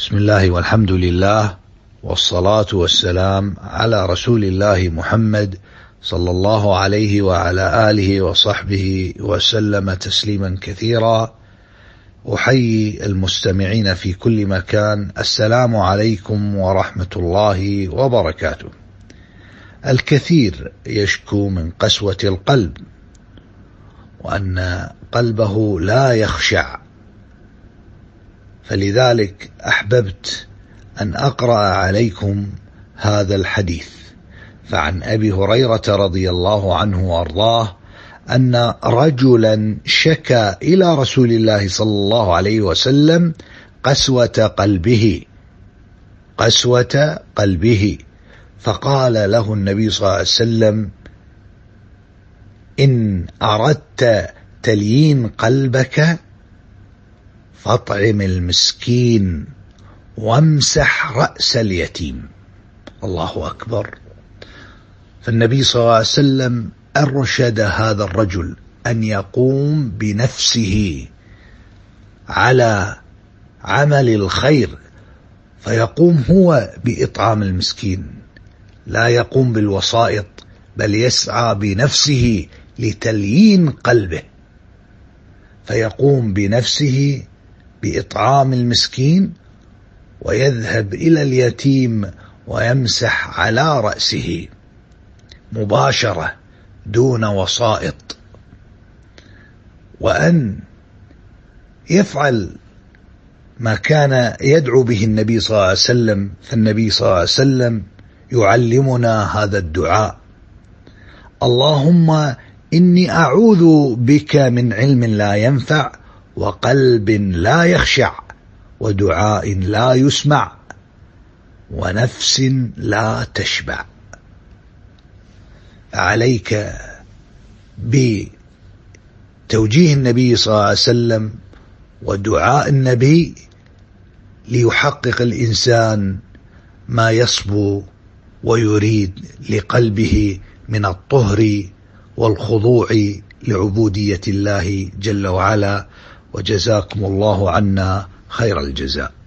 بسم الله والحمد لله والصلاة والسلام على رسول الله محمد صلى الله عليه وعلى آله وصحبه وسلم تسليما كثيرا. أحيي المستمعين في كل مكان، السلام عليكم ورحمة الله وبركاته. الكثير يشكو من قسوة القلب وأن قلبه لا يخشع، فلذلك أحببت أن أقرأ عليكم هذا الحديث. فعن أبي هريرة رضي الله عنه وأرضاه أن رجلا شكى إلى رسول الله صلى الله عليه وسلم قسوة قلبه، فقال له النبي صلى الله عليه وسلم: إن أردت تليين قلبك فاطعم المسكين وامسح رأس اليتيم. الله أكبر. فالنبي صلى الله عليه وسلم أرشد هذا الرجل أن يقوم بنفسه على عمل الخير، فيقوم هو بإطعام المسكين، لا يقوم بالوسائط، بل يسعى بنفسه لتليين قلبه، فيقوم بنفسه بإطعام المسكين ويذهب إلى اليتيم ويمسح على رأسه مباشرة دون وسائط، وأن يفعل ما كان يدعو به النبي صلى الله عليه وسلم. فالنبي صلى الله عليه وسلم يعلمنا هذا الدعاء: اللهم إني أعوذ بك من علم لا ينفع وقلب لا يخشع ودعاء لا يسمع ونفس لا تشبع. عليك بتوجيه النبي صلى الله عليه وسلم ودعاء النبي ليحقق الإنسان ما يصبو ويريد لقلبه من الطهر والخضوع لعبودية الله جل وعلا. وجزاكم الله عنا خير الجزاء.